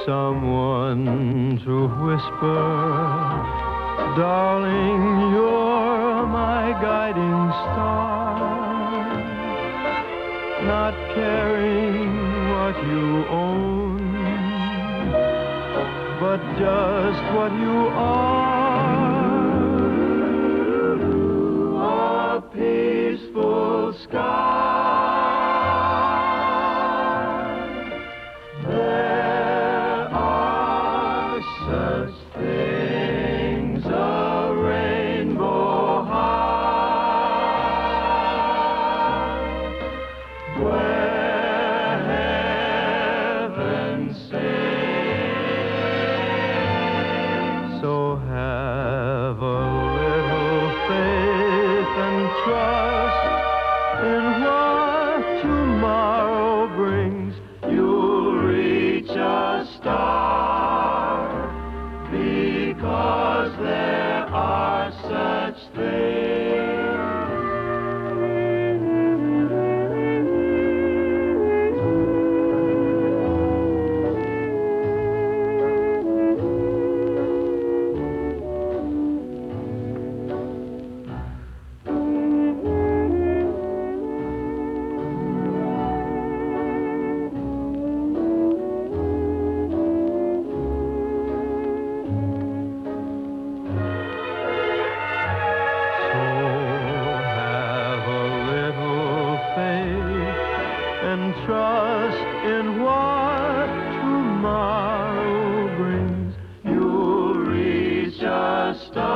someone to whisper, darling, you're my guiding star. Not caring what you own, but just what you are, a peaceful sky. There are such things, a rainbow high, where heaven sings. So have a little faith and trust in what tomorrow brings. You'll reach a star, because there are such things. And trust in what tomorrow brings. You'll reach a star.